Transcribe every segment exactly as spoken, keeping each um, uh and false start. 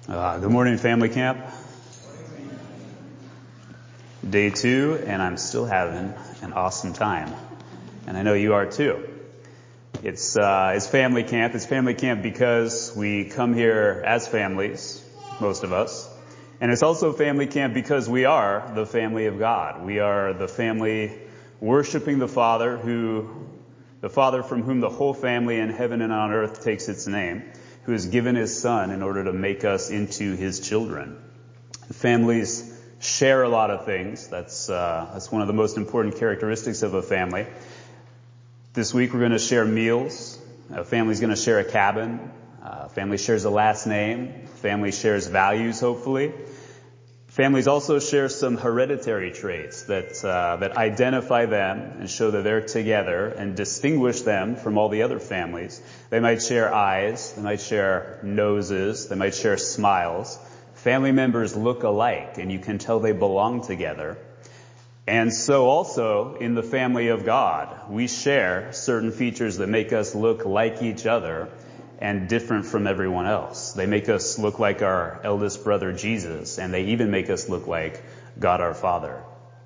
Uh, good morning, family camp. Day two, and I'm still having an awesome time. And I know you are too. It's, uh, it's family camp. It's family camp because we come here as families, most of us. And it's also family camp because we are the family of God. We are the family worshiping the Father who, the Father from whom the whole family in heaven and on earth takes its name, who has given his Son in order to make us into his children. Families share a lot of things. That's uh, that's one of the most important characteristics of a family. This week we're going to share meals. A family's going to share a cabin. A family shares a last name. Family shares values, hopefully. Families also share some hereditary traits that uh, that identify them and show that they're together and distinguish them from all the other families. They might share eyes, they might share noses, they might share smiles. Family members look alike, and you can tell they belong together. And so also in the family of God, we share certain features that make us look like each other and different from everyone else. They make us look like our eldest brother Jesus, and they even make us look like God our Father.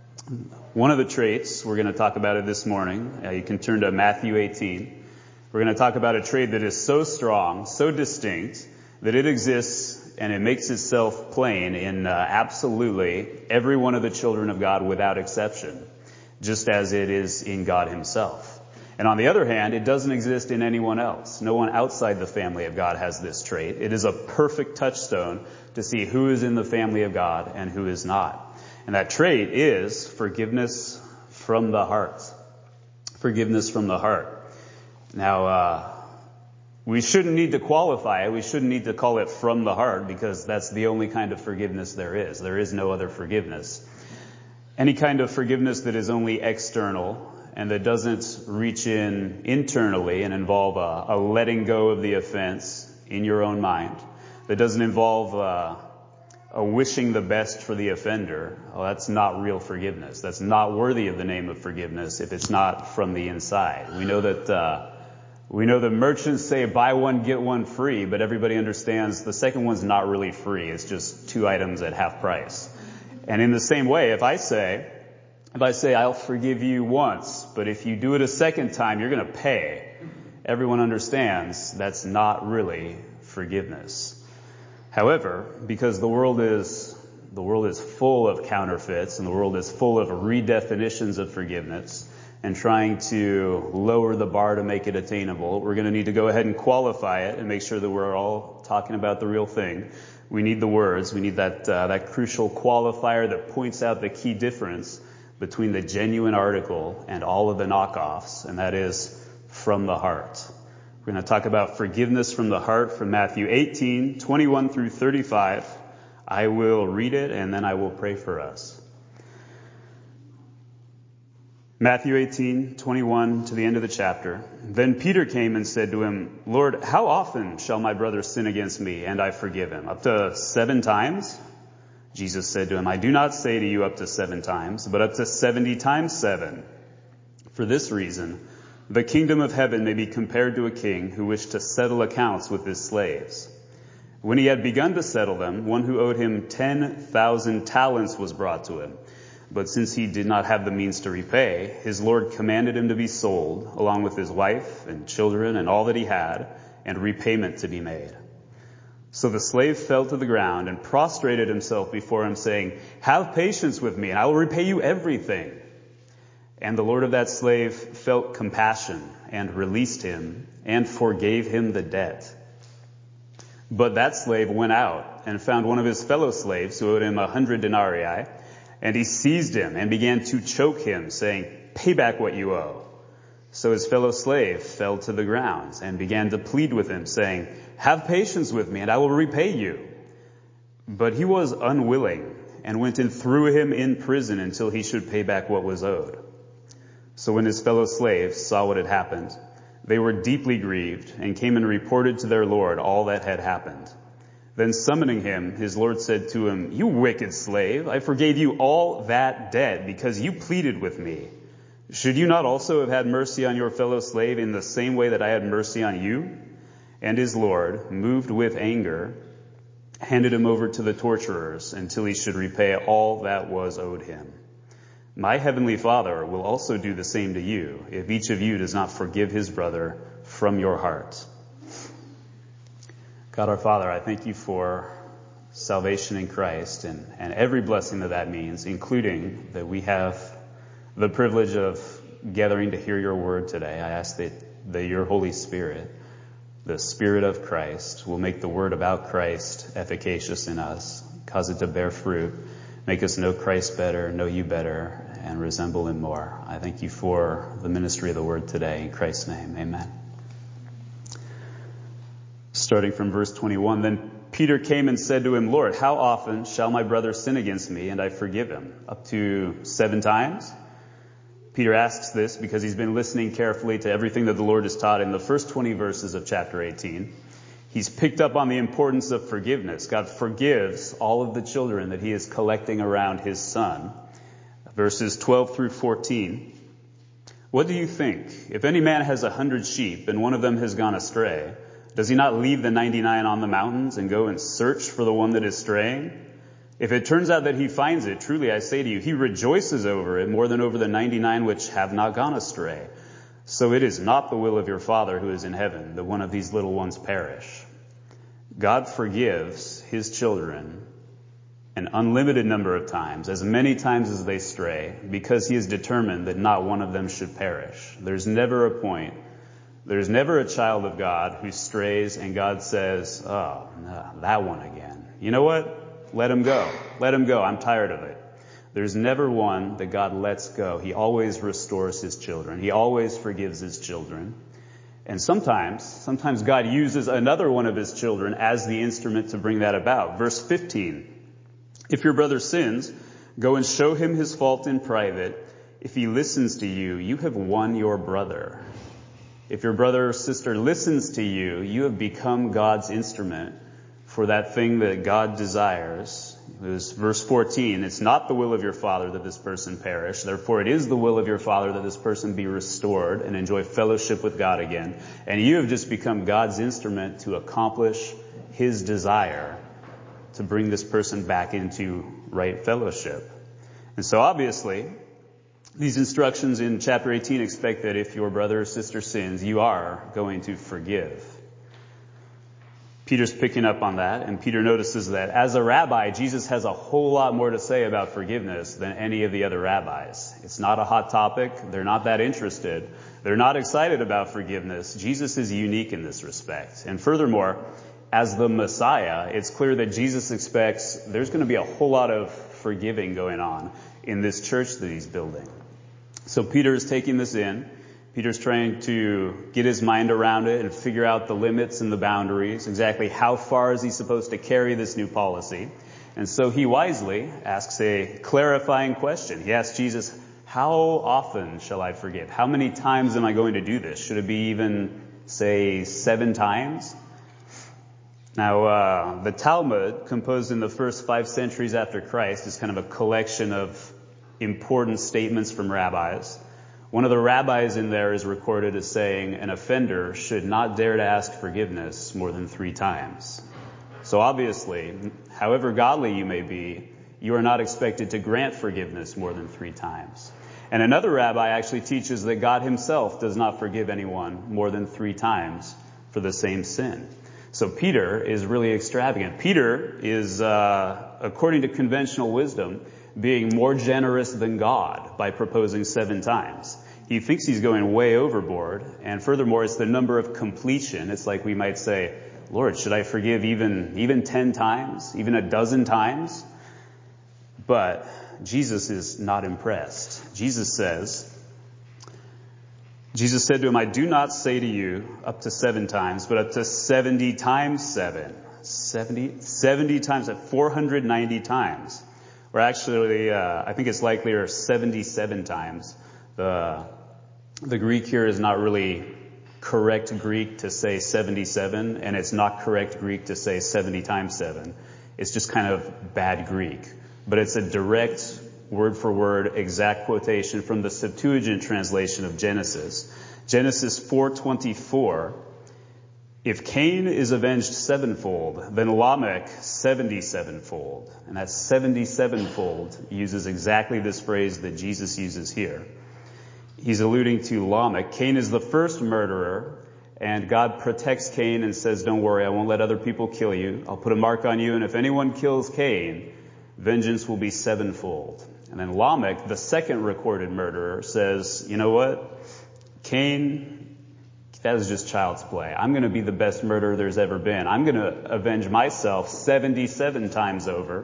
One of the traits, we're going to talk about it this morning. Uh, you can turn to Matthew eighteen. We're going to talk about a trait that is so strong, so distinct, that it exists and it makes itself plain in uh, absolutely every one of the children of God without exception, just as it is in God himself. And on the other hand, it doesn't exist in anyone else. No one outside the family of God has this trait. It is a perfect touchstone to see who is in the family of God and who is not. And that trait is forgiveness from the heart. Forgiveness from the heart. Now, uh, we shouldn't need to qualify it. We shouldn't need to call it from the heart, because that's the only kind of forgiveness there is. There is no other forgiveness. Any kind of forgiveness that is only external and that doesn't reach in internally and involve a, a letting go of the offense in your own mind, that doesn't involve uh, a wishing the best for the offender, well, that's not real forgiveness. That's not worthy of the name of forgiveness if it's not from the inside. We know that uh, we know that merchants say buy one, get one free, but everybody understands the second one's not really free. It's just two items at half price. And in the same way, if I say, If I say, I'll forgive you once, but if you do it a second time, you're going to pay, everyone understands that's not really forgiveness. However, because the world is the world is full of counterfeits and the world is full of redefinitions of forgiveness and trying to lower the bar to make it attainable, we're going to need to go ahead and qualify it and make sure that we're all talking about the real thing. We need the words. We need that uh, that crucial qualifier that points out the key difference between the genuine article and all of the knockoffs, and that is from the heart. We're going to talk about forgiveness from the heart from Matthew eighteen, twenty-one through thirty-five. I will read it and then I will pray for us. Matthew eighteen, twenty-one to the end of the chapter. Then Peter came and said to him, Lord, how often shall my brother sin against me and I forgive him? Up to seven times? Jesus said to him, I do not say to you up to seven times, but up to seventy times seven. For this reason, the kingdom of heaven may be compared to a king who wished to settle accounts with his slaves. When he had begun to settle them, one who owed him ten thousand talents was brought to him. But since he did not have the means to repay, his Lord commanded him to be sold, along with his wife and children and all that he had, and repayment to be made. So the slave fell to the ground and prostrated himself before him, saying, have patience with me, and I will repay you everything. And the Lord of that slave felt compassion and released him and forgave him the debt. But that slave went out and found one of his fellow slaves who owed him a hundred denarii, and he seized him and began to choke him, saying, pay back what you owe. So his fellow slave fell to the ground and began to plead with him, saying, have patience with me, and I will repay you. But he was unwilling and went and threw him in prison until he should pay back what was owed. So when his fellow slaves saw what had happened, they were deeply grieved and came and reported to their Lord all that had happened. Then summoning him, his Lord said to him, you wicked slave, I forgave you all that debt because you pleaded with me. Should you not also have had mercy on your fellow slave in the same way that I had mercy on you? And his Lord, moved with anger, handed him over to the torturers until he should repay all that was owed him. My heavenly Father will also do the same to you if each of you does not forgive his brother from your heart. God our Father, I thank you for salvation in Christ and, and every blessing that that means, including that we have the privilege of gathering to hear your word today. I ask that, that your Holy Spirit, the Spirit of Christ, will make the word about Christ efficacious in us, cause it to bear fruit, make us know Christ better, know you better, and resemble him more. I thank you for the ministry of the word today. In Christ's name, amen. Starting from verse twenty-one, then Peter came and said to him, Lord, how often shall my brother sin against me and I forgive him? Up to seven times? Peter asks this because he's been listening carefully to everything that the Lord has taught in the first twenty verses of chapter eighteen. He's picked up on the importance of forgiveness. God forgives all of the children that he is collecting around his son. Verses twelve through fourteen. What do you think? If any man has a hundred sheep and one of them has gone astray, does he not leave the ninety-nine on the mountains and go and search for the one that is straying? If it turns out that he finds it, truly I say to you, he rejoices over it more than over the ninety-nine which have not gone astray. So it is not the will of your Father who is in heaven that one of these little ones perish. God forgives his children an unlimited number of times, as many times as they stray, because he is determined that not one of them should perish. There's never a point, there's never a child of God who strays and God says, oh, no, that one again. You know what? Let him go. Let him go. I'm tired of it. There's never one that God lets go. He always restores his children. He always forgives his children. And sometimes, sometimes God uses another one of his children as the instrument to bring that about. Verse fifteen. If your brother sins, go and show him his fault in private. If he listens to you, you have won your brother. If your brother or sister listens to you, you have become God's instrument for that thing that God desires. It was verse fourteen. It's not the will of your Father that this person perish. Therefore, it is the will of your Father that this person be restored and enjoy fellowship with God again. And you have just become God's instrument to accomplish his desire to bring this person back into right fellowship. And so obviously, these instructions in chapter eighteen expect that if your brother or sister sins, you are going to forgive. Peter's picking up on that, and Peter notices that as a rabbi, Jesus has a whole lot more to say about forgiveness than any of the other rabbis. It's not a hot topic. They're not that interested. They're not excited about forgiveness. Jesus is unique in this respect. And furthermore, as the Messiah, it's clear that Jesus expects there's going to be a whole lot of forgiving going on in this church that he's building. So Peter is taking this in. Peter's trying to get his mind around it and figure out the limits and the boundaries. Exactly how far is he supposed to carry this new policy? And so he wisely asks a clarifying question. He asks Jesus, how often shall I forgive? How many times am I going to do this? Should it be even, say, seven times? Now, uh, the Talmud, composed in the first five centuries after Christ, is kind of a collection of important statements from rabbis. One of the rabbis in there is recorded as saying an offender should not dare to ask forgiveness more than three times. So obviously, however godly you may be, you are not expected to grant forgiveness more than three times. And another rabbi actually teaches that God himself does not forgive anyone more than three times for the same sin. So Peter is really extravagant. Peter is, uh, according to conventional wisdom, being more generous than God by proposing seven times. He thinks he's going way overboard. And furthermore, it's the number of completion. It's like we might say, Lord, should I forgive even, even ten times, even a dozen times? But Jesus is not impressed. Jesus says, Jesus said to him, I do not say to you up to seven times, but up to seventy times seven. seventy, seventy times, at four hundred ninety times. Or actually, uh, I think it's likelier seventy-seven times. The, the Greek here is not really correct Greek to say seventy-seven, and it's not correct Greek to say seventy times seven. It's just kind of bad Greek. But it's a direct word for word, exact quotation from the Septuagint translation of Genesis. Genesis four twenty-four If Cain is avenged sevenfold, then Lamech seventy-sevenfold. And that seventy-sevenfold uses exactly this phrase that Jesus uses here. He's alluding to Lamech. Cain is the first murderer, and God protects Cain and says, don't worry, I won't let other people kill you. I'll put a mark on you, and if anyone kills Cain, vengeance will be sevenfold. And then Lamech, the second recorded murderer, says, you know what? Cain, that was just child's play. I'm going to be the best murderer there's ever been. I'm going to avenge myself seventy-seven times over,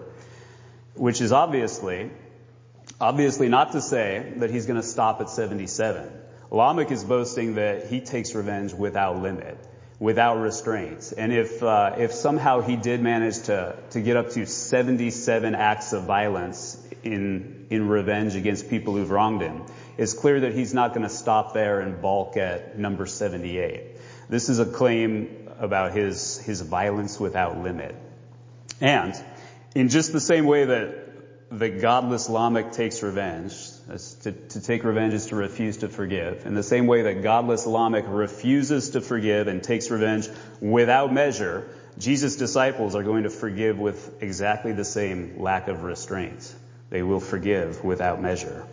which is obviously, obviously not to say that he's going to stop at seventy-seven. Lamech is boasting that he takes revenge without limit, without restraint. And if uh, if somehow he did manage to to get up to seventy-seven acts of violence in in revenge against people who've wronged him, it's clear that he's not going to stop there and balk at number seventy-eight. This is a claim about his his violence without limit. And in just the same way that the godless Lamech takes revenge, to, to take revenge is to refuse to forgive. In the same way that godless Lamech refuses to forgive and takes revenge without measure, Jesus' disciples are going to forgive with exactly the same lack of restraint. They will forgive without measure.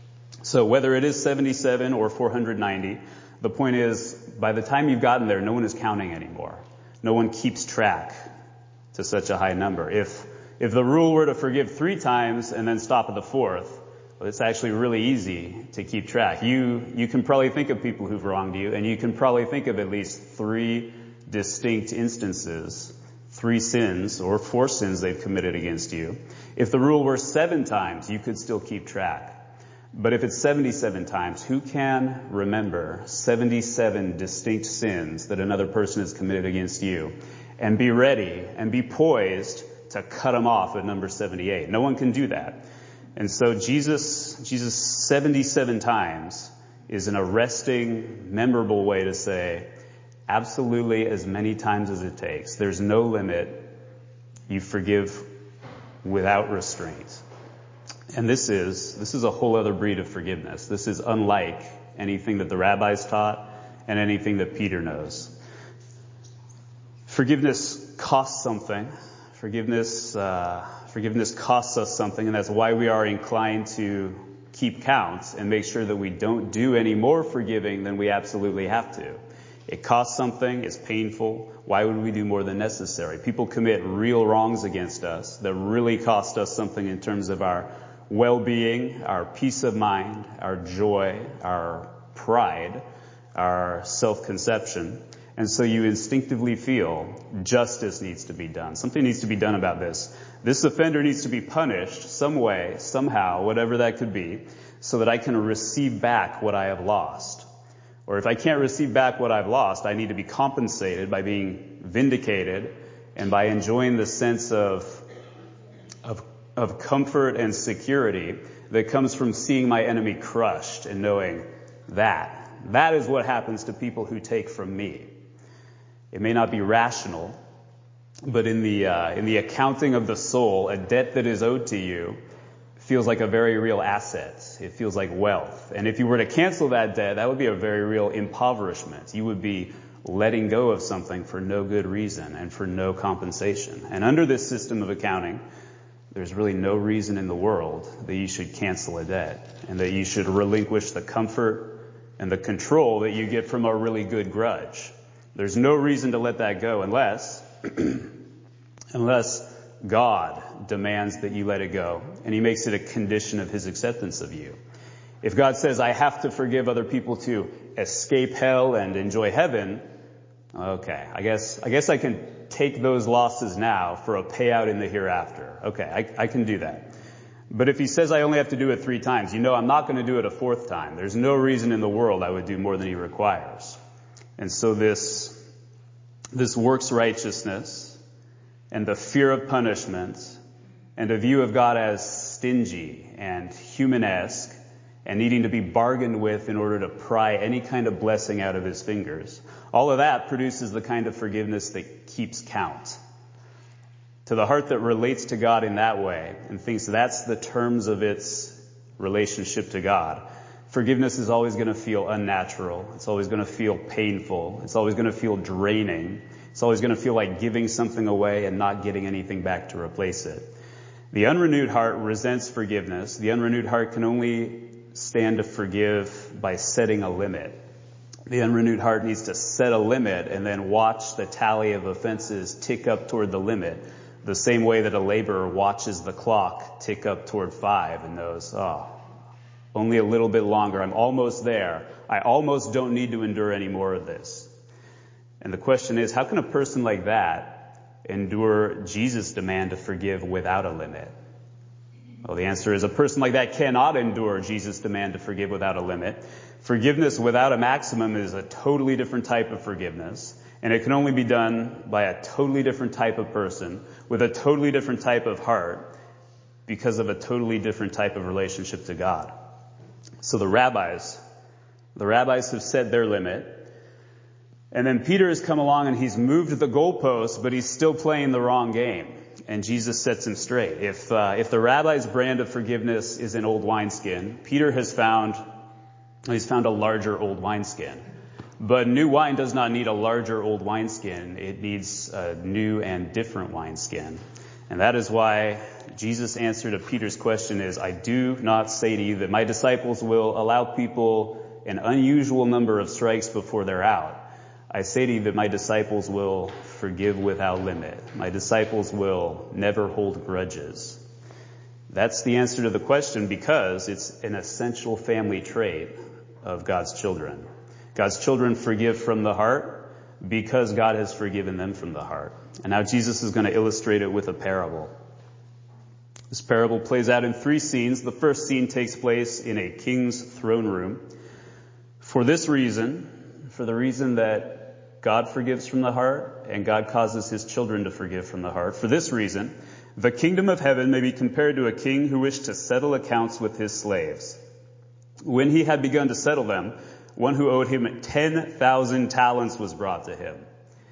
So whether it is seventy-seven or four hundred ninety, the point is, by the time you've gotten there, no one is counting anymore. No one keeps track to such a high number. If if the rule were to forgive three times and then stop at the fourth, well, it's actually really easy to keep track. You you can probably think of people who've wronged you, and you can probably think of at least three distinct instances, three sins or four sins they've committed against you. If the rule were seven times, you could still keep track. But if it's seventy-seven times, who can remember seventy-seven distinct sins that another person has committed against you and be ready and be poised to cut them off at number seventy-eight? No one can do that. And so Jesus, Jesus seventy-seven times is an arresting, memorable way to say, absolutely as many times as it takes. There's no limit. You forgive without restraint. And this is, this is a whole other breed of forgiveness. This is unlike anything that the rabbis taught and anything that Peter knows. Forgiveness costs something. Forgiveness, uh, forgiveness costs us something, and that's why we are inclined to keep count and make sure that we don't do any more forgiving than we absolutely have to. It costs something. It's painful. Why would we do more than necessary? People commit real wrongs against us that really cost us something in terms of our well-being, our peace of mind, our joy, our pride, our self-conception. And so you instinctively feel justice needs to be done. Something needs to be done about this. This offender needs to be punished some way, somehow, whatever that could be, so that I can receive back what I have lost. Or if I can't receive back what I've lost, I need to be compensated by being vindicated and by enjoying the sense of, of, of comfort and security that comes from seeing my enemy crushed and knowing that. That is what happens to people who take from me. It may not be rational, but in the, uh, in the accounting of the soul, a debt that is owed to you feels like a very real asset. It feels like wealth. And if you were to cancel that debt, that would be a very real impoverishment. You would be letting go of something for no good reason and for no compensation. And under this system of accounting, there's really no reason in the world that you should cancel a debt and that you should relinquish the comfort and the control that you get from a really good grudge. There's no reason to let that go unless, unless God demands that you let it go, and he makes it a condition of his acceptance of you. If God says, I have to forgive other people to escape hell and enjoy heaven, okay, I guess, I guess I can take those losses now for a payout in the hereafter. Okay, I, I can do that. But if he says I only have to do it three times, you know I'm not going to do it a fourth time. There's no reason in the world I would do more than he requires. And so this, this works righteousness and the fear of punishment and a view of God as stingy and human-esque and needing to be bargained with in order to pry any kind of blessing out of his fingers. All of that produces the kind of forgiveness that keeps count. To the heart that relates to God in that way and thinks that's the terms of its relationship to God, Forgiveness is always going to feel unnatural. It's always going to feel painful. It's always going to feel draining. It's always going to feel like giving something away and not getting anything back to replace it. The unrenewed heart resents forgiveness. The unrenewed heart can only stand to forgive by setting a limit. The unrenewed heart needs to set a limit and then watch the tally of offenses tick up toward the limit, the same way that a laborer watches the clock tick up toward five and knows, oh, only a little bit longer. I'm almost there. I almost don't need to endure any more of this. And the question is, how can a person like that endure Jesus' demand to forgive without a limit? Well, the answer is a person like that cannot endure Jesus' demand to forgive without a limit. Forgiveness without a maximum is a totally different type of forgiveness, and it can only be done by a totally different type of person with a totally different type of heart because of a totally different type of relationship to God. So the rabbis, the rabbis have set their limit, and then Peter has come along and he's moved the goalpost, but he's still playing the wrong game. And Jesus sets him straight. If uh, if the rabbi's brand of forgiveness is an old wineskin, Peter has found he's found a larger old wineskin. But new wine does not need a larger old wineskin. It needs a new and different wineskin. And that is why Jesus' answer to Peter's question is, I do not say to you that my disciples will allow people an unusual number of strikes before they're out. I say to you that my disciples will forgive without limit. My disciples will never hold grudges. That's the answer to the question because it's an essential family trait of God's children. God's children forgive from the heart because God has forgiven them from the heart. And now Jesus is going to illustrate it with a parable. This parable plays out in three scenes. The first scene takes place in a king's throne room. For this reason, for the reason that God forgives from the heart, and God causes his children to forgive from the heart. For this reason, the kingdom of heaven may be compared to a king who wished to settle accounts with his slaves. When he had begun to settle them, one who owed him ten thousand talents was brought to him.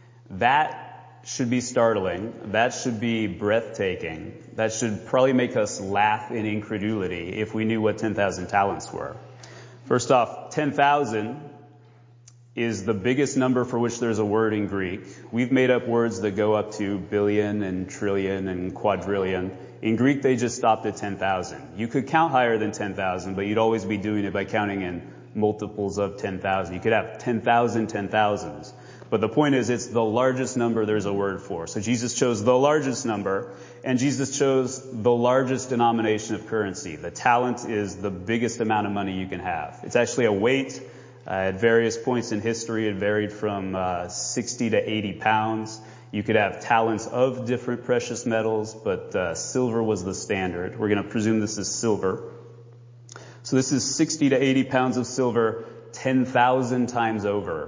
That should be startling. That should be breathtaking. That should probably make us laugh in incredulity if we knew what ten thousand talents were. First off, ten thousand is the biggest number for which there's a word in Greek. We've made up words that go up to billion and trillion and quadrillion. In Greek, they just stopped at ten thousand. You could count higher than ten thousand, but you'd always be doing it by counting in multiples of ten thousand. You could have ten thousand, ten thousands. But the point is, it's the largest number there's a word for. So Jesus chose the largest number, and Jesus chose the largest denomination of currency. The talent is the biggest amount of money you can have. It's actually a weight. Uh, at various points in history, it varied from uh, sixty to eighty pounds. You could have talents of different precious metals, but uh, silver was the standard. We're going to presume this is silver. So this is sixty to eighty pounds of silver, ten thousand times over.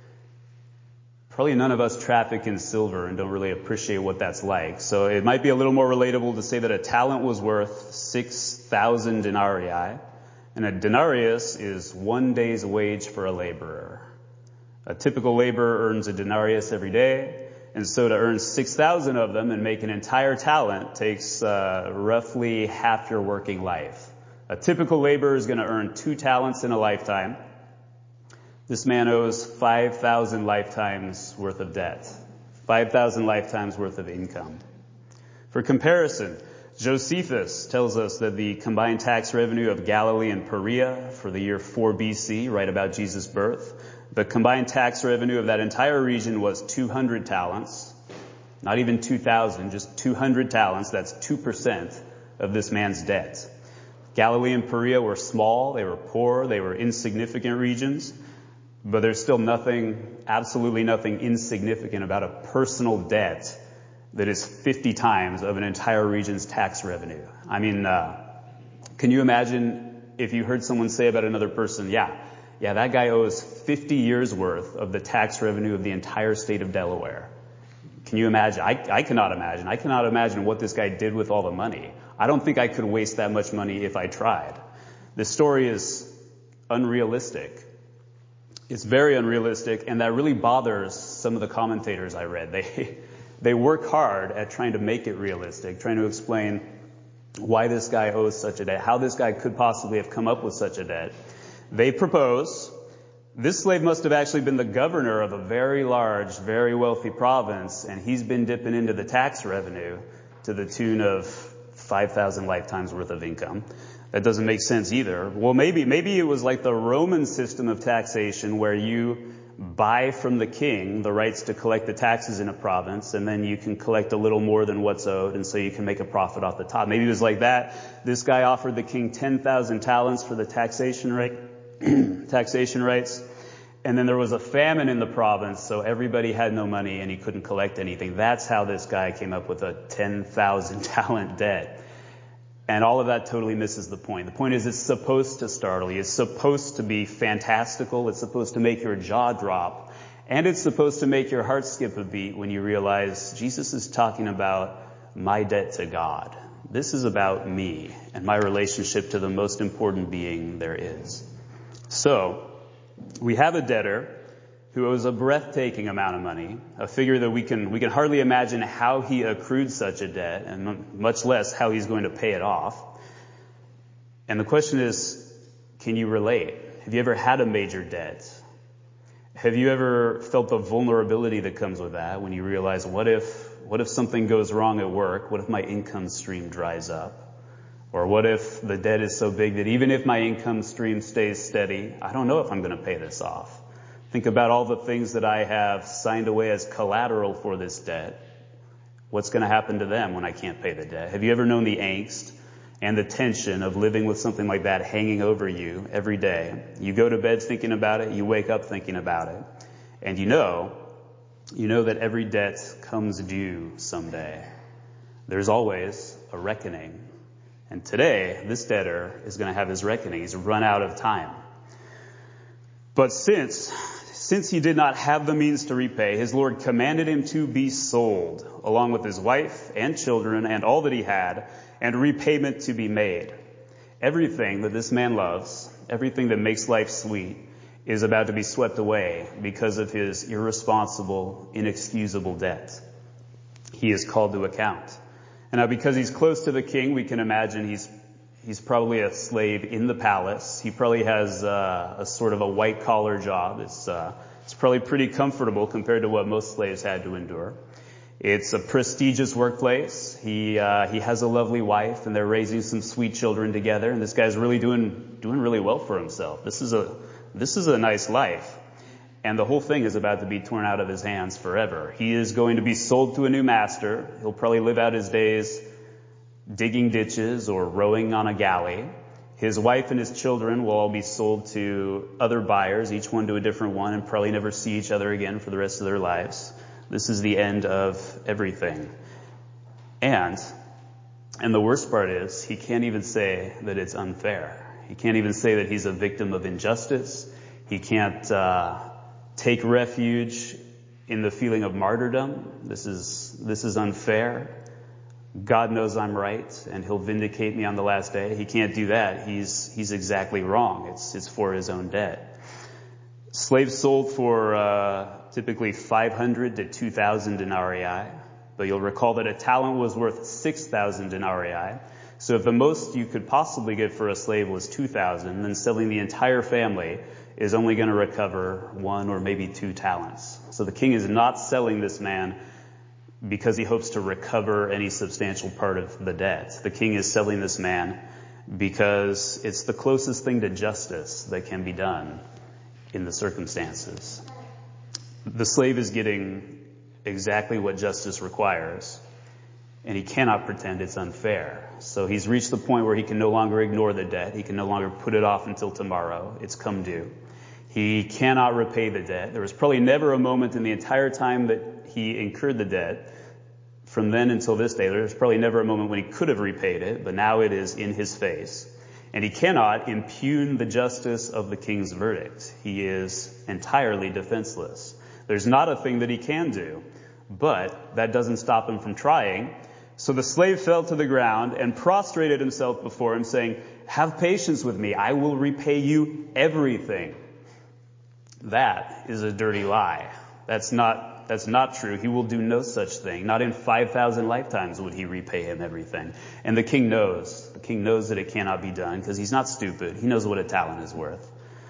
Probably none of us traffic in silver and don't really appreciate what that's like. So it might be a little more relatable to say that a talent was worth six thousand denarii. And a denarius is one day's wage for a laborer. A typical laborer earns a denarius every day, and so to earn six thousand of them and make an entire talent takes uh, roughly half your working life. A typical laborer is going to earn two talents in a lifetime. This man owes five thousand lifetimes worth of debt, five thousand lifetimes worth of income. For comparison, Josephus tells us that the combined tax revenue of Galilee and Perea for the year four B C, right about Jesus' birth, the combined tax revenue of that entire region was two hundred talents. Not even two thousand, just two hundred talents. That's two percent of this man's debt. Galilee and Perea were small, they were poor, they were insignificant regions, but there's still nothing, absolutely nothing insignificant about a personal debt that is fifty times of an entire region's tax revenue. I mean, uh, can you imagine if you heard someone say about another person, yeah, yeah, that guy owes fifty years worth of the tax revenue of the entire state of Delaware. Can you imagine? I, I cannot imagine. I cannot imagine what this guy did with all the money. I don't think I could waste that much money if I tried. This story is unrealistic. It's very unrealistic, and that really bothers some of the commentators I read. They They work hard at trying to make it realistic, trying to explain why this guy owes such a debt, how this guy could possibly have come up with such a debt. They propose. This slave must have actually been the governor of a very large, very wealthy province, and he's been dipping into the tax revenue to the tune of five thousand lifetimes worth of income. That doesn't make sense either. Well, maybe, maybe it was like the Roman system of taxation where you buy from the king the rights to collect the taxes in a province, and then you can collect a little more than what's owed, and so you can make a profit off the top. Maybe it was like that. This guy offered the king ten thousand talents for the taxation rate, taxation rights, and then there was a famine in the province, so everybody had no money and he couldn't collect anything. That's how this guy came up with a ten thousand talent debt. And all of that totally misses the point. The point is it's supposed to startle you. It's supposed to be fantastical. It's supposed to make your jaw drop. And it's supposed to make your heart skip a beat when you realize Jesus is talking about my debt to God. This is about me and my relationship to the most important being there is. So, we have a debtor who owes a breathtaking amount of money, a figure that we can we can hardly imagine how he accrued such a debt, and much less how he's going to pay it off. And the question is, can you relate? Have you ever had a major debt? Have you ever felt the vulnerability that comes with that when you realize, what if what if something goes wrong at work? What if my income stream dries up? Or what if the debt is so big that even if my income stream stays steady, I don't know if I'm going to pay this off. Think about all the things that I have signed away as collateral for this debt. What's going to happen to them when I can't pay the debt? Have you ever known the angst and the tension of living with something like that hanging over you every day? You go to bed thinking about it, you wake up thinking about it, and you know, you know that every debt comes due someday. There's always a reckoning. And today, this debtor is going to have his reckoning. He's run out of time. But since, since he did not have the means to repay, his Lord commanded him to be sold, along with his wife and children and all that he had, and repayment to be made. Everything that this man loves, everything that makes life sweet, is about to be swept away because of his irresponsible, inexcusable debt. He is called to account. And now because he's close to the king, we can imagine he's He's probably a slave in the palace. He probably has uh, a sort of a white-collar job. It's, uh, it's probably pretty comfortable compared to what most slaves had to endure. It's a prestigious workplace. He uh, he has a lovely wife, and they're raising some sweet children together. And this guy's really doing doing really well for himself. This is a this is a nice life. And the whole thing is about to be torn out of his hands forever. He is going to be sold to a new master. He'll probably live out his days digging ditches or rowing on a galley. His wife and his children will all be sold to other buyers, each one to a different one, and probably never see each other again for the rest of their lives. This is the end of everything. And, and the worst part is, he can't even say that it's unfair. He can't even say that he's a victim of injustice. He can't uh, take refuge in the feeling of martyrdom. This is, this is unfair. God knows I'm right, and he'll vindicate me on the last day. He can't do that. He's he's exactly wrong. It's it's for his own debt. Slaves sold for uh, typically five hundred to two thousand denarii, but you'll recall that a talent was worth six thousand denarii. So if the most you could possibly get for a slave was two thousand, then selling the entire family is only going to recover one or maybe two talents. So the king is not selling this man because he hopes to recover any substantial part of the debt. The king is selling this man because it's the closest thing to justice that can be done in the circumstances. The slave is getting exactly what justice requires, and he cannot pretend it's unfair. So he's reached the point where he can no longer ignore the debt. He can no longer put it off until tomorrow. It's come due. He cannot repay the debt. There was probably never a moment in the entire time that he incurred the debt, from then until this day, there's probably never a moment when he could have repaid it, but now it is in his face. And he cannot impugn the justice of the king's verdict. He is entirely defenseless. There's not a thing that he can do, but that doesn't stop him from trying. So the slave fell to the ground and prostrated himself before him, saying, "Have patience with me. I will repay you everything." That is a dirty lie. That's not, that's not true. He will do no such thing. Not in five thousand lifetimes would he repay him everything. And the king knows. The king knows that it cannot be done because he's not stupid. He knows what a talent is worth.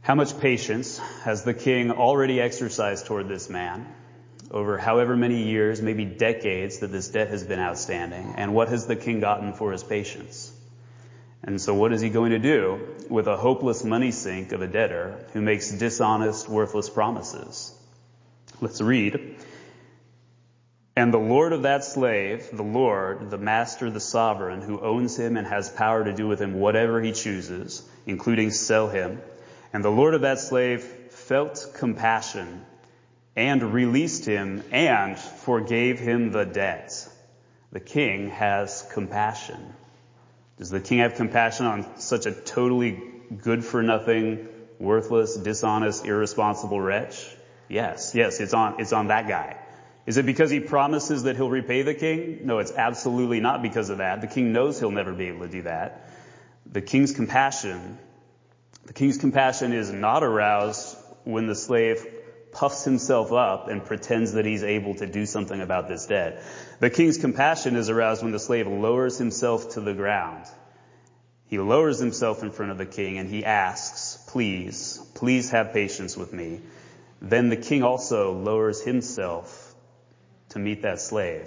How much patience has the king already exercised toward this man over however many years, maybe decades, that this debt has been outstanding? And what has the king gotten for his patience? And so what is he going to do with a hopeless money sink of a debtor who makes dishonest, worthless promises? Let's read. And the Lord of that slave, the Lord, the master, the sovereign, who owns him and has power to do with him whatever he chooses, including sell him, and the Lord of that slave felt compassion and released him and forgave him the debt. The king has compassion. Does the king have compassion on such a totally good-for-nothing, worthless, dishonest, irresponsible wretch? Yes, yes, it's on, it's on that guy. Is it because he promises that he'll repay the king? No, it's absolutely not because of that. The king knows he'll never be able to do that. The king's compassion The king's compassion is not aroused when the slave puffs himself up and pretends that he's able to do something about this debt. The king's compassion is aroused when the slave lowers himself to the ground. He lowers himself in front of the king and he asks, please, please have patience with me. Then the king also lowers himself to meet that slave.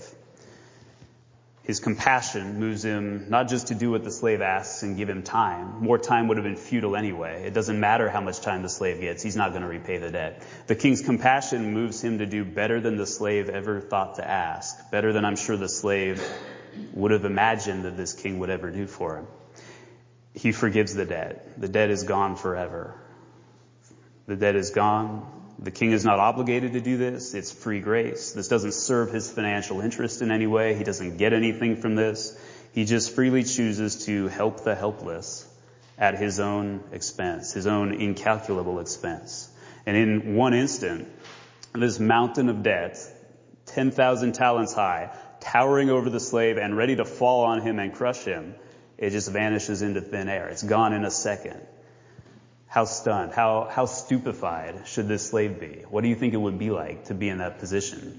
His compassion moves him not just to do what the slave asks and give him time. More time would have been futile anyway. It doesn't matter how much time the slave gets. He's not going to repay the debt. The king's compassion moves him to do better than the slave ever thought to ask. Better than I'm sure the slave would have imagined that this king would ever do for him. He forgives the debt. The debt is gone forever. The debt is gone. The king is not obligated to do this. It's free grace. This doesn't serve his financial interest in any way. He doesn't get anything from this. He just freely chooses to help the helpless at his own expense, his own incalculable expense. And in one instant, this mountain of debt, ten thousand talents high, towering over the slave and ready to fall on him and crush him, it just vanishes into thin air. It's gone in a second. How stunned, how, how stupefied should this slave be? What do you think it would be like to be in that position?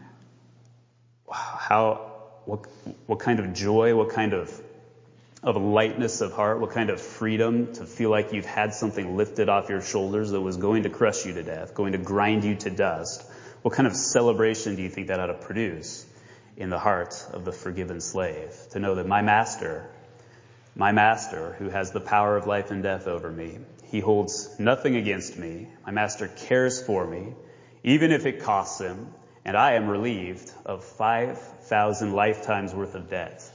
How, what, what kind of joy, what kind of, of lightness of heart, what kind of freedom to feel like you've had something lifted off your shoulders that was going to crush you to death, going to grind you to dust. What kind of celebration do you think that ought to produce in the heart of the forgiven slave? To know that my master, my master who has the power of life and death over me, he holds nothing against me. My master cares for me, even if it costs him, and I am relieved of five thousand lifetimes worth of debt.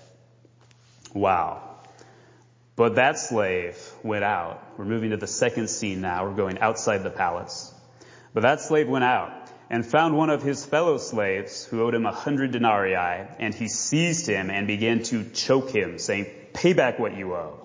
Wow. But that slave went out. We're moving to the second scene now. We're going outside the palace. But that slave went out and found one of his fellow slaves who owed him a hundred denarii, and he seized him and began to choke him, saying, "Pay back what you owe."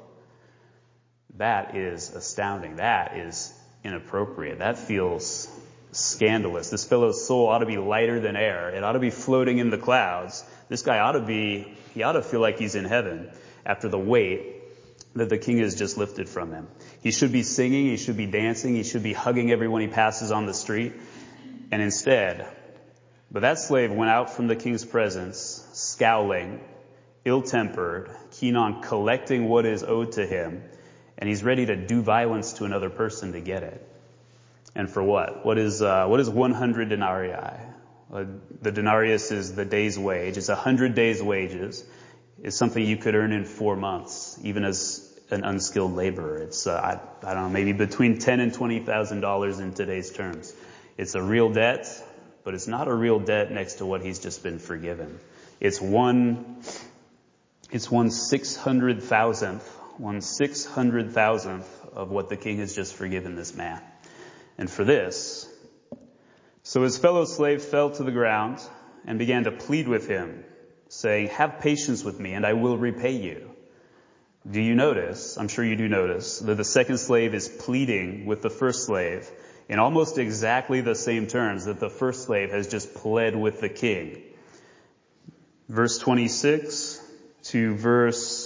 That is astounding. That is inappropriate. That feels scandalous. This fellow's soul ought to be lighter than air. It ought to be floating in the clouds. This guy ought to be, he ought to feel like he's in heaven after the weight that the king has just lifted from him. He should be singing. He should be dancing. He should be hugging everyone he passes on the street. And instead, but that slave went out from the king's presence, scowling, ill-tempered, keen on collecting what is owed to him. And he's ready to do violence to another person to get it. And for what? What is uh, what is one hundred denarii? Uh, the denarius is the day's wage. It's one hundred days' wages. It's something you could earn in four months, even as an unskilled laborer. It's, uh, I, I don't know, maybe between ten thousand dollars and twenty thousand dollars in today's terms. It's a real debt, but it's not a real debt next to what he's just been forgiven. It's one, it's one six hundred thousandth one six hundred thousandth of what the king has just forgiven this man. And for this, so his fellow slave fell to the ground and began to plead with him, saying, "Have patience with me and I will repay you." Do you notice, I'm sure you do notice, that the second slave is pleading with the first slave in almost exactly the same terms that the first slave has just pled with the king. Verse twenty-six to verse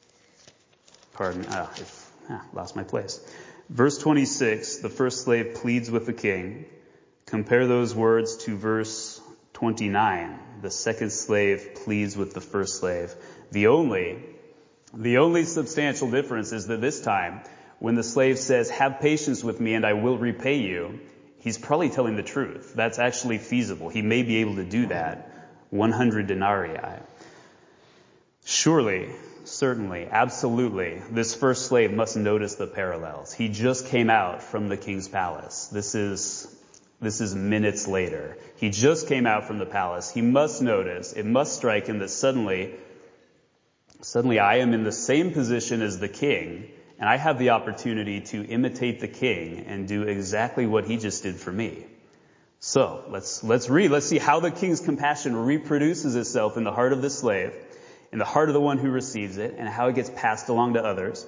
Pardon, ah, I've ah, lost my place. Verse twenty-six, the first slave pleads with the king. Compare those words to verse twenty-nine. The second slave pleads with the first slave. The only, the only substantial difference is that this time, when the slave says, have patience with me and I will repay you, he's probably telling the truth. That's actually feasible. He may be able to do that. one hundred denarii. Surely, certainly, absolutely, this first slave must notice the parallels. He just came out from the king's palace. This is, this is minutes later. He just came out from the palace. He must notice, it must strike him that suddenly, suddenly I am in the same position as the king, and I have the opportunity to imitate the king and do exactly what he just did for me. So, let's, let's read. Let's see how the king's compassion reproduces itself in the heart of the slave, in the heart of the one who receives it, and how it gets passed along to others.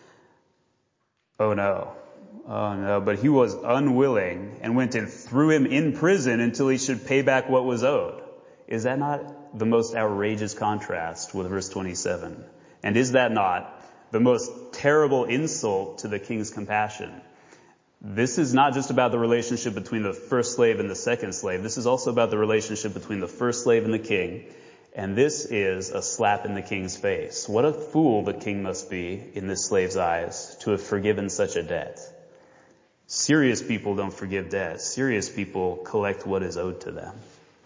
Oh no. Oh no. But he was unwilling and went and threw him in prison until he should pay back what was owed. Is that not the most outrageous contrast with verse twenty-seven? And is that not the most terrible insult to the king's compassion? This is not just about the relationship between the first slave and the second slave. This is also about the relationship between the first slave and the king. And this is a slap in the king's face. What a fool the king must be in this slave's eyes to have forgiven such a debt. Serious people don't forgive debt. Serious people collect what is owed to them.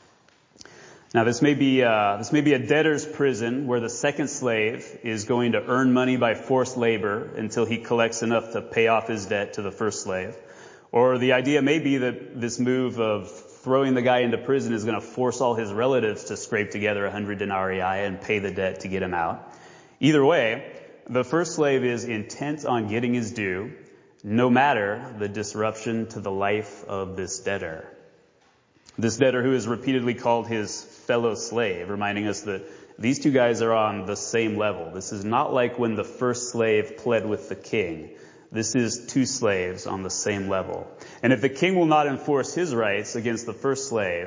Now, this may be uh, this may be a debtor's prison where the second slave is going to earn money by forced labor until he collects enough to pay off his debt to the first slave. Or the idea may be that this move of throwing the guy into prison is going to force all his relatives to scrape together a hundred denarii and pay the debt to get him out. Either way, the first slave is intent on getting his due, no matter the disruption to the life of this debtor. This debtor who is repeatedly called his fellow slave, reminding us that these two guys are on the same level. This is not like when the first slave pled with the king. This is two slaves on the same level. And if the king will not enforce his rights against the first slave,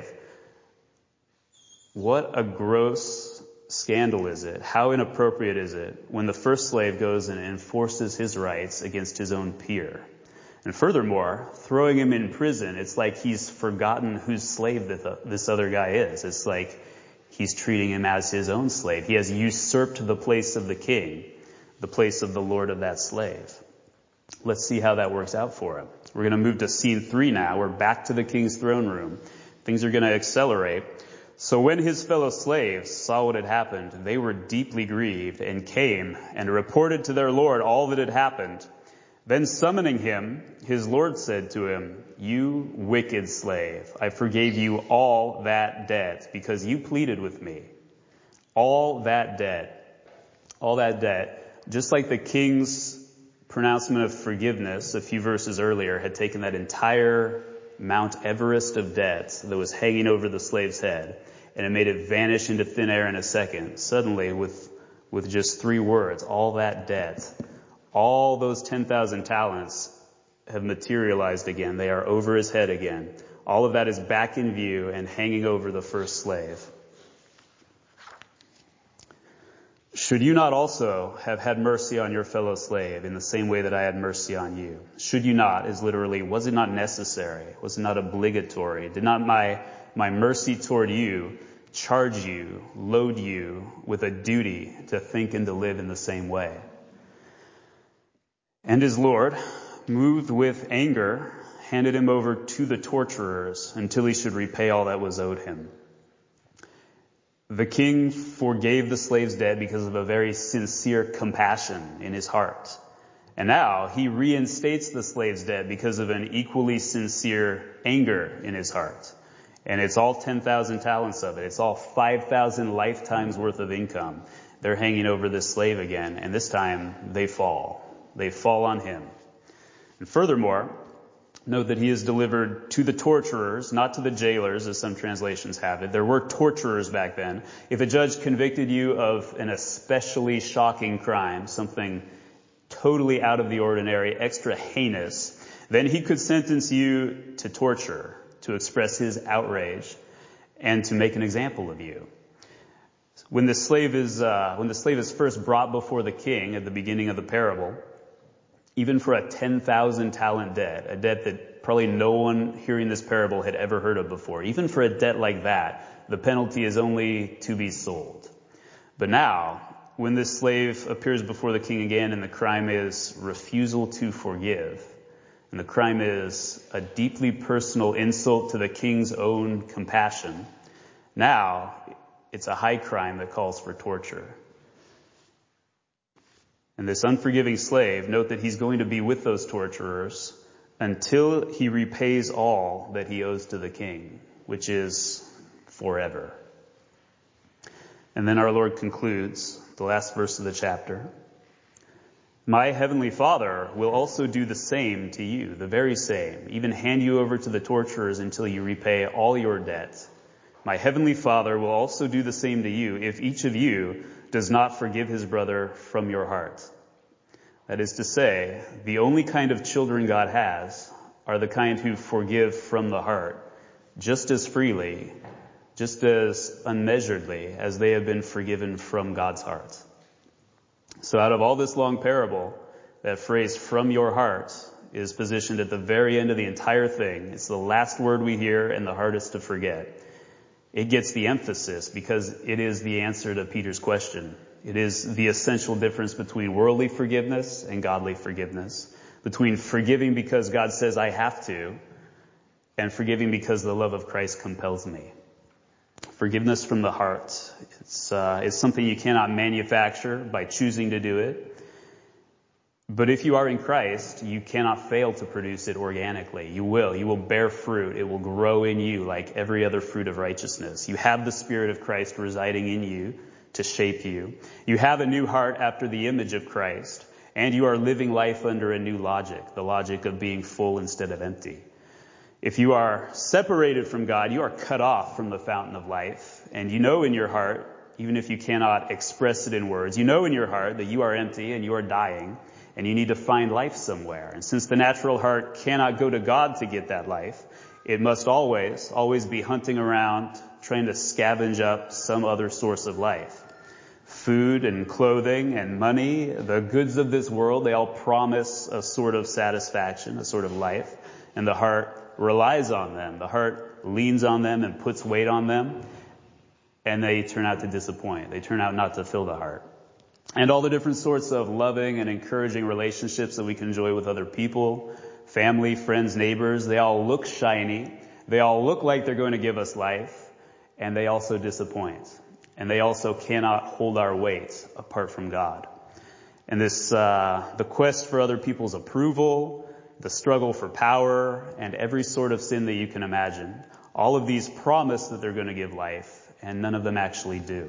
what a gross scandal is it? How inappropriate is it when the first slave goes and enforces his rights against his own peer? And furthermore, throwing him in prison, it's like he's forgotten whose slave this other guy is. It's like he's treating him as his own slave. He has usurped the place of the king, the place of the lord of that slave. Let's see how that works out for him. We're going to move to scene three now. We're back to the king's throne room. Things are going to accelerate. So when his fellow slaves saw what had happened, they were deeply grieved and came and reported to their lord all that had happened. Then summoning him, his lord said to him, "You wicked slave, I forgave you all that debt because you pleaded with me." All that debt. All that debt. Just like the king's pronouncement of forgiveness a few verses earlier had taken that entire Mount Everest of debt that was hanging over the slave's head and it made it vanish into thin air in a second. Suddenly, with, with just three words, all that debt, all those ten thousand talents have materialized again. They are over his head again. All of that is back in view and hanging over the first slave. Should you not also have had mercy on your fellow slave in the same way that I had mercy on you? Should you not is literally, was it not necessary? Was it not obligatory? Did not my, my mercy toward you charge you, load you with a duty to think and to live in the same way? And his lord, moved with anger, handed him over to the torturers until he should repay all that was owed him. The king forgave the slave's debt because of a very sincere compassion in his heart. And now he reinstates the slave's debt because of an equally sincere anger in his heart. And it's all ten thousand talents of it. It's all five thousand lifetimes worth of income. They're hanging over this slave again, and this time they fall. They fall on him. And furthermore, note that he is delivered to the torturers, not to the jailers, as some translations have it. There were torturers back then. If a judge convicted you of an especially shocking crime, something totally out of the ordinary, extra heinous, then he could sentence you to torture, to express his outrage, and to make an example of you. When the slave is, uh, when the slave is first brought before the king at the beginning of the parable, even for a ten thousand talent debt, a debt that probably no one hearing this parable had ever heard of before, even for a debt like that, the penalty is only to be sold. But now, when this slave appears before the king again and the crime is refusal to forgive, and the crime is a deeply personal insult to the king's own compassion, now it's a high crime that calls for torture. And this unforgiving slave, note that he's going to be with those torturers until he repays all that he owes to the king, which is forever. And then our Lord concludes, the last verse of the chapter. My heavenly Father will also do the same to you, the very same, even hand you over to the torturers until you repay all your debt. My heavenly Father will also do the same to you if each of you does not forgive his brother from your heart. That is to say, the only kind of children God has are the kind who forgive from the heart, just as freely, just as unmeasuredly as they have been forgiven from God's heart. So out of all this long parable, that phrase, from your heart, is positioned at the very end of the entire thing. It's the last word we hear and the hardest to forget. It gets the emphasis because it is the answer to Peter's question. It is the essential difference between worldly forgiveness and godly forgiveness, between forgiving because God says I have to, and forgiving because the love of Christ compels me. Forgiveness from the heart. It's, uh, it's something you cannot manufacture by choosing to do it. But if you are in Christ, you cannot fail to produce it organically. You will. You will bear fruit. It will grow in you like every other fruit of righteousness. You have the Spirit of Christ residing in you to shape you. You have a new heart after the image of Christ, and you are living life under a new logic, the logic of being full instead of empty. If you are separated from God, you are cut off from the fountain of life, and you know in your heart, even if you cannot express it in words, you know in your heart that you are empty and you are dying, and you need to find life somewhere. And since the natural heart cannot go to God to get that life, it must always, always be hunting around, trying to scavenge up some other source of life. Food and clothing and money, the goods of this world, they all promise a sort of satisfaction, a sort of life. And the heart relies on them. The heart leans on them and puts weight on them. And they turn out to disappoint. They turn out not to fill the heart. And all the different sorts of loving and encouraging relationships that we can enjoy with other people, family, friends, neighbors, they all look shiny. They all look like they're going to give us life. And they also disappoint. And they also cannot hold our weight apart from God. And this, uh, the quest for other people's approval, the struggle for power, and every sort of sin that you can imagine, all of these promise that they're going to give life, and none of them actually do.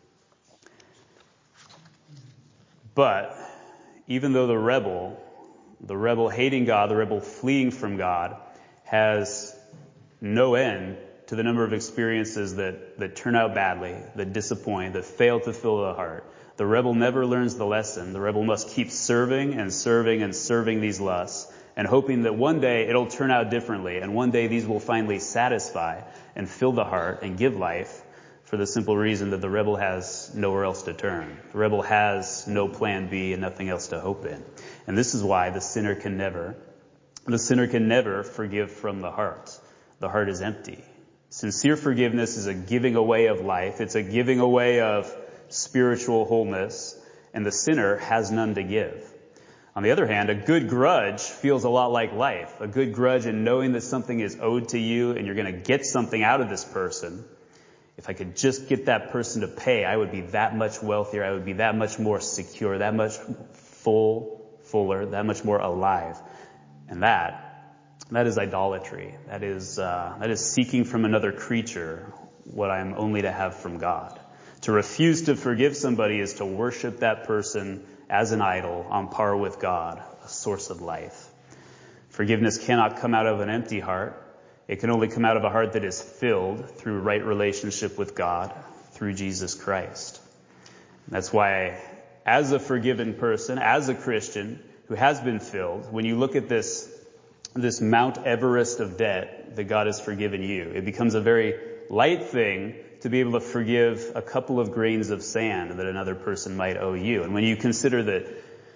But even though the rebel, the rebel hating God, the rebel fleeing from God, has no end to the number of experiences that, that turn out badly, that disappoint, that fail to fill the heart, the rebel never learns the lesson. The rebel must keep serving and serving and serving these lusts, and hoping that one day it'll turn out differently, and one day these will finally satisfy and fill the heart and give life, for the simple reason that the rebel has nowhere else to turn. The rebel has no plan B and nothing else to hope in. And this is why the sinner can never, the sinner can never forgive from the heart. The heart is empty. Sincere forgiveness is a giving away of life. It's a giving away of spiritual wholeness, and the sinner has none to give. On the other hand, a good grudge feels a lot like life. A good grudge in knowing that something is owed to you and you're going to get something out of this person. If I could just get that person to pay, I would be that much wealthier. I would be that much more secure, that much full, fuller, that much more alive. And that, that is idolatry. That is, uh, that is seeking from another creature what I am only to have from God. To refuse to forgive somebody is to worship that person as an idol on par with God, a source of life. Forgiveness cannot come out of an empty heart. It can only come out of a heart that is filled through right relationship with God, through Jesus Christ. That's why, as a forgiven person, as a Christian who has been filled, when you look at this, this Mount Everest of debt that God has forgiven you, it becomes a very light thing to be able to forgive a couple of grains of sand that another person might owe you. And when you consider that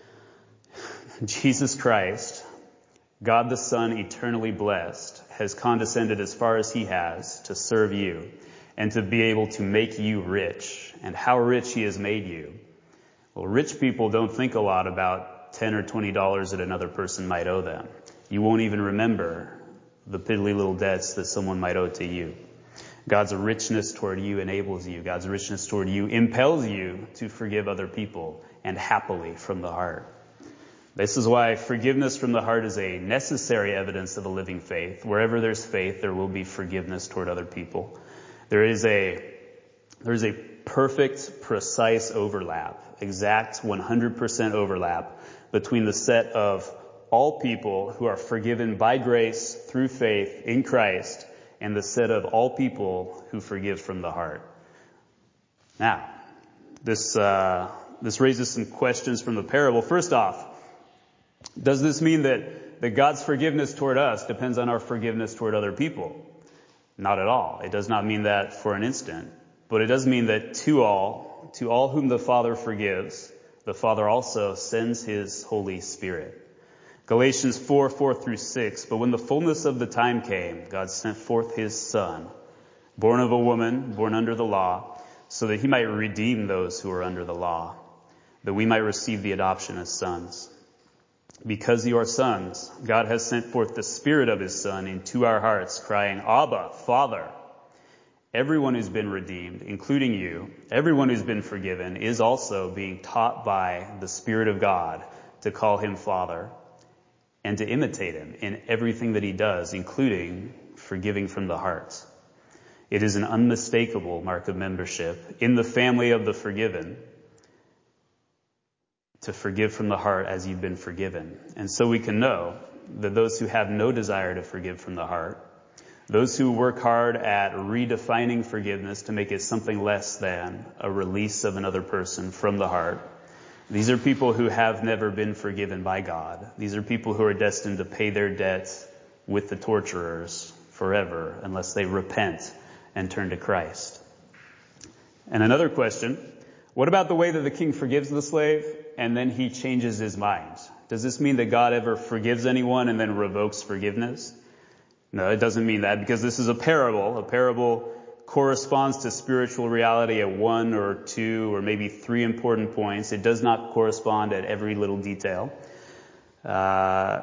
Jesus Christ, God the Son, eternally blessed, has condescended as far as he has to serve you and to be able to make you rich, and how rich he has made you, Well, rich people don't think a lot about ten or twenty dollars that another person might owe them. You won't even remember the piddly little debts that someone might owe to you. God's richness toward you enables you. God's richness toward you impels you to forgive other people, and happily from the heart. This is why forgiveness from the heart is a necessary evidence of a living faith. Wherever there's faith, there will be forgiveness toward other people. There is a, there is a perfect, precise overlap, exact one hundred percent overlap between the set of all people who are forgiven by grace through faith in Christ and the set of all people who forgive from the heart. Now, this uh, this raises some questions from the parable. First off, does this mean that, that God's forgiveness toward us depends on our forgiveness toward other people? Not at all. It does not mean that for an instant. But it does mean that to all, to all whom the Father forgives, the Father also sends His Holy Spirit. Galatians four, four through six, but when the fullness of the time came, God sent forth His Son, born of a woman, born under the law, so that He might redeem those who are under the law, that we might receive the adoption as sons. Because you are sons, God has sent forth the Spirit of His Son into our hearts, crying, Abba, Father. Everyone who's been redeemed, including you, everyone who's been forgiven, is also being taught by the Spirit of God to call Him Father, and to imitate Him in everything that He does, including forgiving from the heart. It is an unmistakable mark of membership in the family of the forgiven to forgive from the heart as you've been forgiven. And so we can know that those who have no desire to forgive from the heart, those who work hard at redefining forgiveness to make it something less than a release of another person from the heart, these are people who have never been forgiven by God. These are people who are destined to pay their debt with the torturers forever unless they repent and turn to Christ. And another question, what about the way that the king forgives the slave and then he changes his mind? Does this mean that God ever forgives anyone and then revokes forgiveness? No, it doesn't mean that, because this is a parable. A parable corresponds to spiritual reality at one or two or maybe three important points. It does not correspond at every little detail. Uh,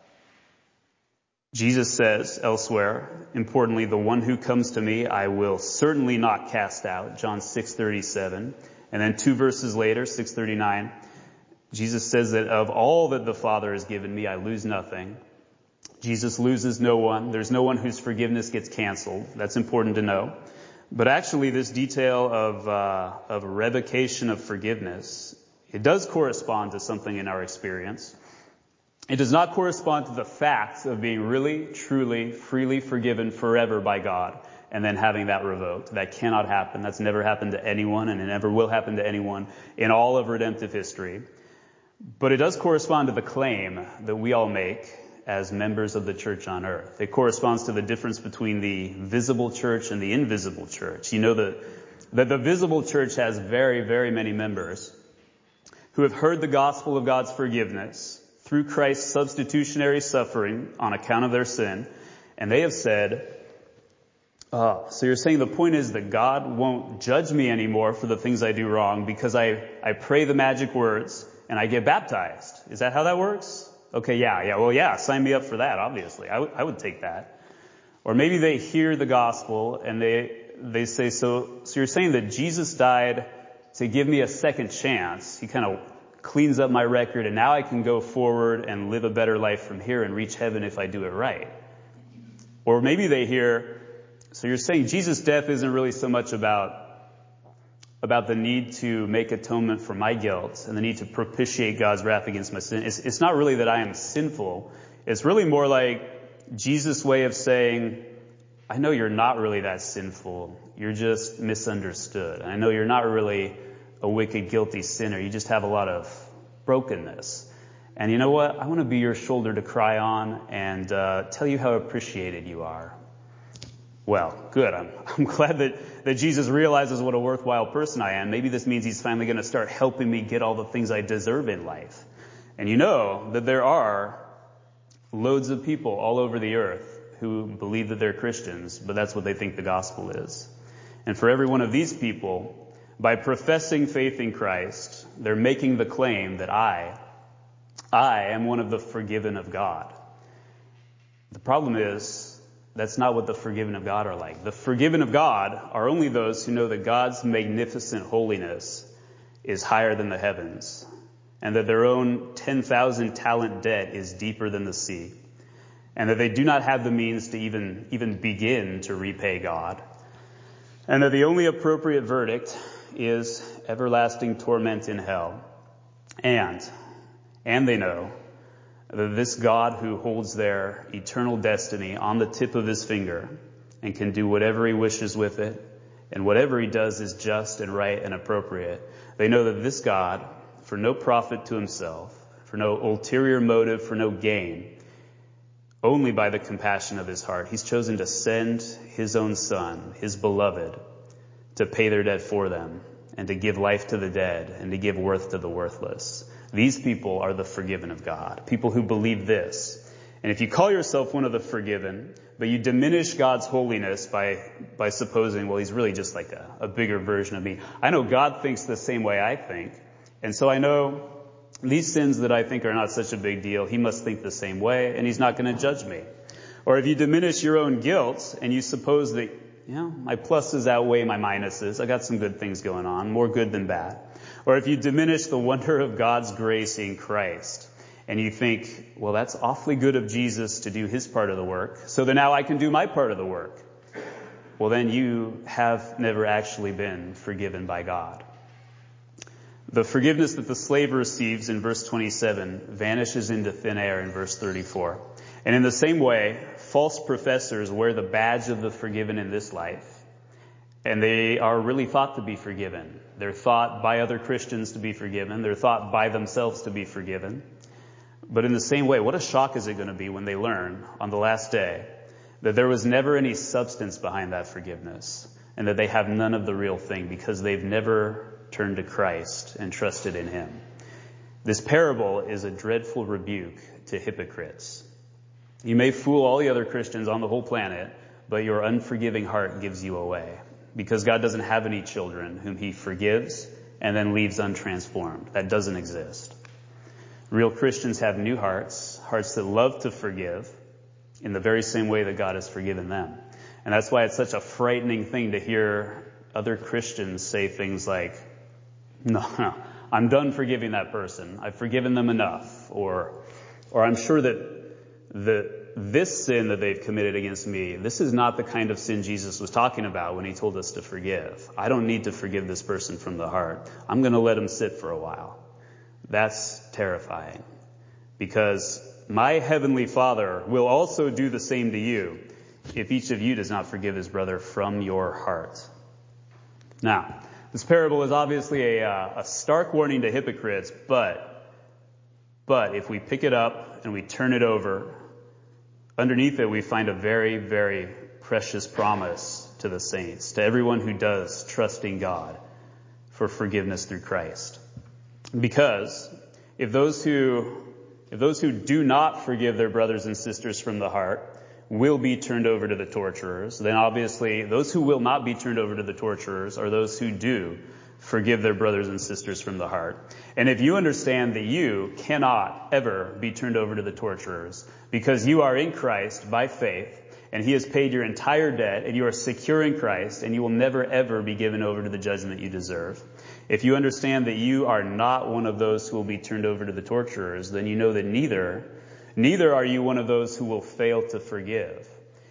Jesus says elsewhere, importantly, the one who comes to me, I will certainly not cast out, John six thirty-seven. And then two verses later, six thirty-nine, Jesus says that of all that the Father has given me, I lose nothing. Jesus loses no one. There's no one whose forgiveness gets canceled. That's important to know. But actually, this detail of uh, of revocation of forgiveness, it does correspond to something in our experience. It does not correspond to the fact of being really, truly, freely forgiven forever by God and then having that revoked. That cannot happen. That's never happened to anyone, and it never will happen to anyone in all of redemptive history. But it does correspond to the claim that we all make as members of the church on earth. It corresponds to the difference between the visible church and the invisible church. You know that, that the visible church has very, very many members who have heard the gospel of God's forgiveness through Christ's substitutionary suffering on account of their sin, and they have said, oh, so you're saying the point is that God won't judge me anymore for the things I do wrong because I, I pray the magic words and I get baptized. Is that how that works? Okay, yeah, yeah, well, yeah, sign me up for that, obviously. I, w- I would take that. Or maybe they hear the gospel and they they say, so, so you're saying that Jesus died to give me a second chance. He kind of cleans up my record, and now I can go forward and live a better life from here and reach heaven if I do it right. Or maybe they hear, so you're saying Jesus' death isn't really so much about about the need to make atonement for my guilt and the need to propitiate God's wrath against my sin. It's, it's not really that I am sinful. It's really more like Jesus' way of saying, I know you're not really that sinful. You're just misunderstood. I know you're not really a wicked, guilty sinner. You just have a lot of brokenness. And you know what? I want to be your shoulder to cry on and uh, tell you how appreciated you are. Well, good. I'm, I'm glad that, that Jesus realizes what a worthwhile person I am. Maybe this means He's finally going to start helping me get all the things I deserve in life. And you know that there are loads of people all over the earth who believe that they're Christians, but that's what they think the gospel is. And for every one of these people, by professing faith in Christ, they're making the claim that I, I am one of the forgiven of God. The problem is, that's not what the forgiven of God are like. The forgiven of God are only those who know that God's magnificent holiness is higher than the heavens, and that their own ten thousand talent debt is deeper than the sea, and that they do not have the means to even, even begin to repay God, and that the only appropriate verdict is everlasting torment in hell. And, and they know that this God who holds their eternal destiny on the tip of his finger and can do whatever he wishes with it, and whatever he does is just and right and appropriate. They know that this God, for no profit to himself, for no ulterior motive, for no gain, only by the compassion of his heart, he's chosen to send his own Son, his beloved, to pay their debt for them, and to give life to the dead, and to give worth to the worthless. These people are the forgiven of God, people who believe this. And if you call yourself one of the forgiven, but you diminish God's holiness by by supposing, well, he's really just like a, a bigger version of me. I know God thinks the same way I think, and so I know these sins that I think are not such a big deal, he must think the same way, and he's not going to judge me. Or if you diminish your own guilt, and you suppose that, you know, my pluses outweigh my minuses, I got some good things going on, more good than bad. Or if you diminish the wonder of God's grace in Christ, and you think, well, that's awfully good of Jesus to do his part of the work, so then now I can do my part of the work. Well, then you have never actually been forgiven by God. The forgiveness that the slave receives in verse twenty-seven vanishes into thin air in verse thirty-four. And in the same way, false professors wear the badge of the forgiven in this life, and they are really thought to be forgiven. They're thought by other Christians to be forgiven. They're thought by themselves to be forgiven. But in the same way, what a shock is it going to be when they learn on the last day that there was never any substance behind that forgiveness, and that they have none of the real thing because they've never turned to Christ and trusted in him. This parable is a dreadful rebuke to hypocrites. You may fool all the other Christians on the whole planet, but your unforgiving heart gives you away, because God doesn't have any children whom he forgives and then leaves untransformed. That doesn't exist. Real Christians have new hearts, hearts that love to forgive in the very same way that God has forgiven them. And that's why it's such a frightening thing to hear other Christians say things like, no, no, I'm done forgiving that person. I've forgiven them enough. Or, or I'm sure that the, this sin that they've committed against me, this is not the kind of sin Jesus was talking about when he told us to forgive. I don't need to forgive this person from the heart. I'm going to let him sit for a while. That's terrifying, because my heavenly Father will also do the same to you if each of you does not forgive his brother from your heart. Now, this parable is obviously a, uh, a stark warning to hypocrites, but, but if we pick it up and we turn it over, underneath it we find a very, very precious promise to the saints, to everyone who does trust in God for forgiveness through Christ. Because if those who, if those who do not forgive their brothers and sisters from the heart will be turned over to the torturers, then obviously those who will not be turned over to the torturers are those who do forgive their brothers and sisters from the heart. And if you understand that you cannot ever be turned over to the torturers because you are in Christ by faith, and he has paid your entire debt, and you are secure in Christ, and you will never ever be given over to the judgment you deserve. If you understand that you are not one of those who will be turned over to the torturers, then you know that neither, neither are you one of those who will fail to forgive.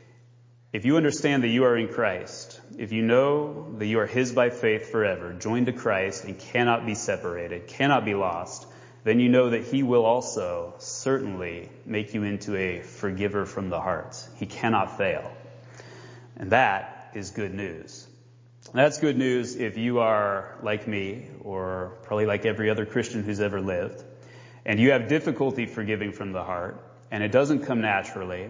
If you understand that you are in Christ, if you know that you are his by faith forever, joined to Christ and cannot be separated, cannot be lost, then you know that he will also certainly make you into a forgiver from the heart. He cannot fail. And that is good news. That's good news if you are like me, or probably like every other Christian who's ever lived, and you have difficulty forgiving from the heart, and it doesn't come naturally,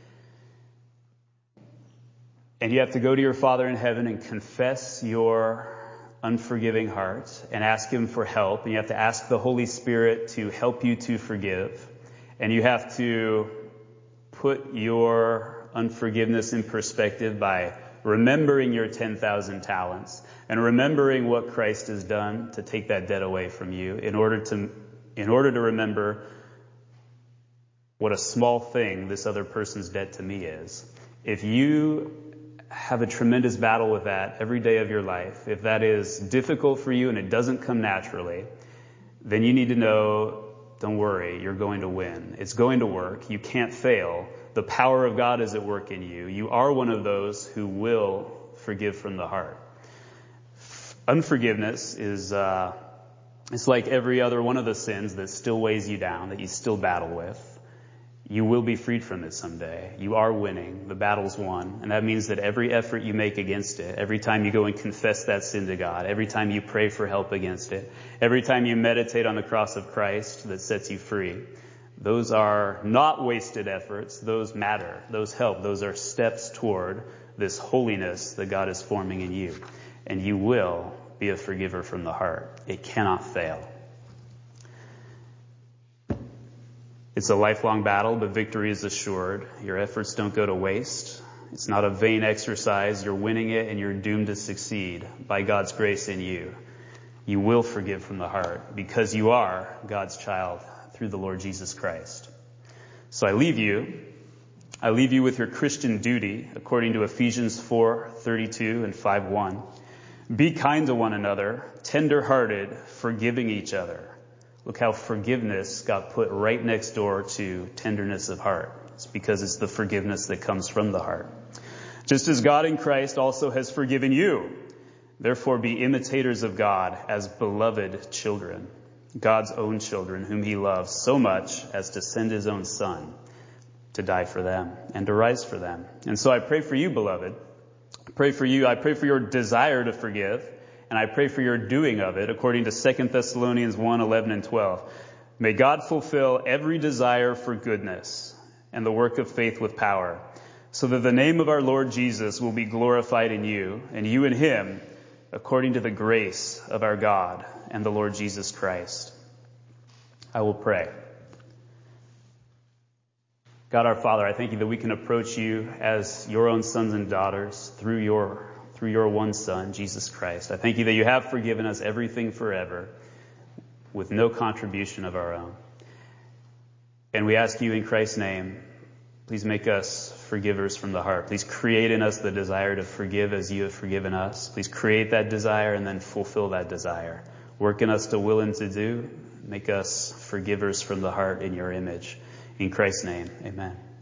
and you have to go to your Father in heaven and confess your unforgiving heart and ask him for help, and you have to ask the Holy Spirit to help you to forgive, and you have to put your unforgiveness in perspective by remembering your ten thousand talents, and remembering what Christ has done to take that debt away from you, in order to, in order to remember what a small thing this other person's debt to me is. If you have a tremendous battle with that every day of your life, if that is difficult for you and it doesn't come naturally, then you need to know, don't worry, you're going to win. It's going to work. You can't fail. The power of God is at work in you. You are one of those who will forgive from the heart. Unforgiveness is, uh, it's like every other one of the sins that still weighs you down, that you still battle with. You will be freed from it someday. You are winning. The battle's won. And that means that every effort you make against it, every time you go and confess that sin to God, every time you pray for help against it, every time you meditate on the cross of Christ that sets you free, those are not wasted efforts. Those matter. Those help. Those are steps toward this holiness that God is forming in you. And you will be a forgiver from the heart. It cannot fail. It's a lifelong battle, but victory is assured. Your efforts don't go to waste. It's not a vain exercise. You're winning it, and you're doomed to succeed by God's grace in you. You will forgive from the heart because you are God's child through the Lord Jesus Christ. So I leave you. I leave you with your Christian duty according to Ephesians four thirty-two and five one. Be kind to one another, tender-hearted, forgiving each other. Look how forgiveness got put right next door to tenderness of heart. It's because it's the forgiveness that comes from the heart. Just as God in Christ also has forgiven you, therefore be imitators of God as beloved children, God's own children, whom he loves so much as to send his own son to die for them and to rise for them. And so I pray for you, beloved. I pray for you. I pray for your desire to forgive. And I pray for your doing of it according to Second Thessalonians one, eleven and twelve. May God fulfill every desire for goodness and the work of faith with power, so that the name of our Lord Jesus will be glorified in you and you in him, according to the grace of our God and the Lord Jesus Christ. I will pray. God our Father, I thank you that we can approach you as your own sons and daughters through your through your one Son, Jesus Christ. I thank you that you have forgiven us everything forever with no contribution of our own. And we ask you in Christ's name, please make us forgivers from the heart. Please create in us the desire to forgive as you have forgiven us. Please create that desire and then fulfill that desire. Work in us to will and to do. Make us forgivers from the heart in your image. In Christ's name, amen.